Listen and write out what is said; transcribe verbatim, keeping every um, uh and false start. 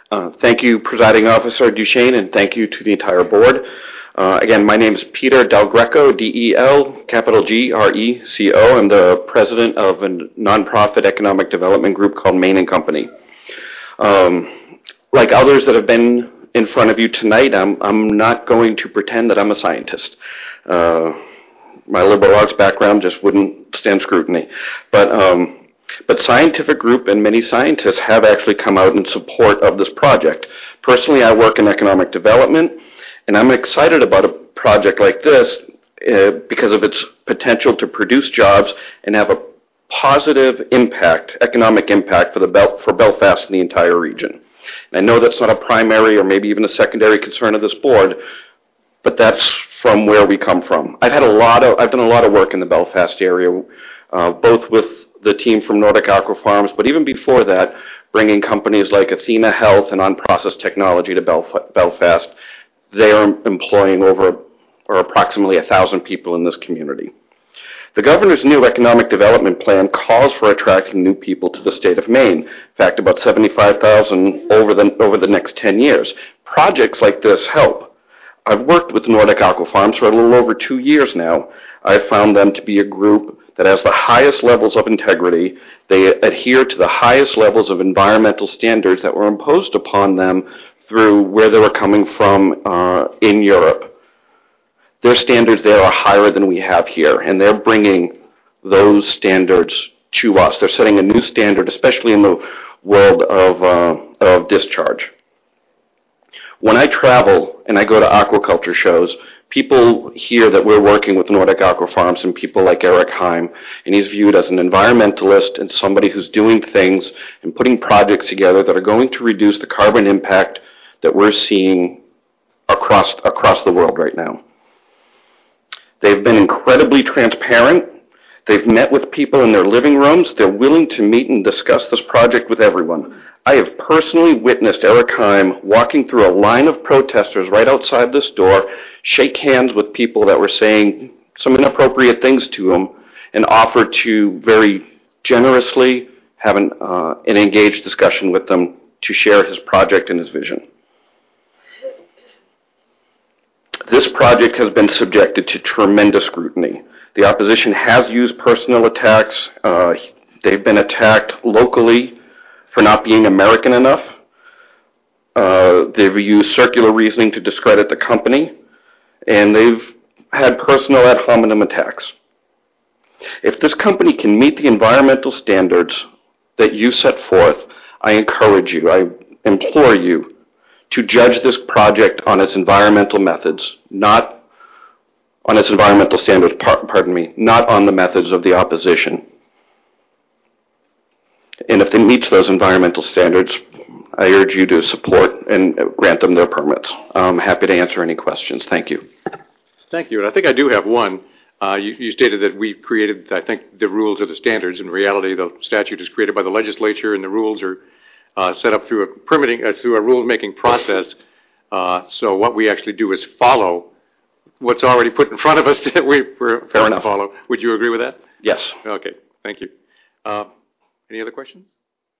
Uh, thank you, Presiding Officer Duchesne, and thank you to the entire board. Uh, again, my name is Peter Del Greco, D E L, capital G R E C O. I'm the president of a nonprofit economic development group called Main and Company. Um, like others that have been in front of you tonight, I'm, I'm not going to pretend that I'm a scientist. Uh, my liberal arts background just wouldn't stand scrutiny. But um, But scientific group and many scientists have actually come out in support of this project. Personally, I work in economic development, and I'm excited about a project like this uh, because of its potential to produce jobs and have a positive impact, economic impact for, the Bel- for Belfast and the entire region. And I know that's not a primary or maybe even a secondary concern of this board, but that's from where we come from. I've had a lot of, I've done a lot of work in the Belfast area, uh, both with the team from Nordic Aqua Farms, but even before that, bringing companies like Athena Health and On-Process Technology to Belf- Belfast. They are employing over or approximately one thousand people in this community. The governor's new economic development plan calls for attracting new people to the state of Maine. In fact, about seventy-five thousand over the, over the next ten years. Projects like this help. I've worked with Nordic Aqua Farms for a little over two years now. I've found them to be a group that has the highest levels of integrity. They adhere to the highest levels of environmental standards that were imposed upon them through where they were coming from uh, in Europe. Their standards there are higher than we have here, and they're bringing those standards to us. They're setting a new standard, especially in the world of, uh, of discharge. When I travel and I go to aquaculture shows, people hear that we're working with Nordic Aqua Farms and people like Eric Heim, and he's viewed as an environmentalist and somebody who's doing things and putting projects together that are going to reduce the carbon impact that we're seeing across, across the world right now. They've been incredibly transparent. They've met with people in their living rooms. They're willing to meet and discuss this project with everyone. I have personally witnessed Eric Heim walking through a line of protesters right outside this door, shake hands with people that were saying some inappropriate things to him, and offer to very generously have an, uh, an engaged discussion with them to share his project and his vision. This project has been subjected to tremendous scrutiny. The opposition has used personal attacks. Uh, they've been attacked locally for not being American enough. Uh, they've used circular reasoning to discredit the company, and they've had personal ad hominem attacks. If this company can meet the environmental standards that you set forth, I encourage you, I implore you to judge this project on its environmental methods, not on its environmental standards, pardon me, not on the methods of the opposition. And if it meets those environmental standards, I urge you to support and grant them their permits. I'm happy to answer any questions. Thank you. Thank you. And I think I do have one. Uh, you, you stated that we created, I think, the rules or the standards. In reality, the statute is created by the legislature, and the rules are uh, set up through a permitting, uh, through a rule-making process. Uh, so what we actually do is follow what's already put in front of us that we, we're Fair enough. follow. Would you agree with that? Yes. Okay. Thank you. Uh, Any other questions?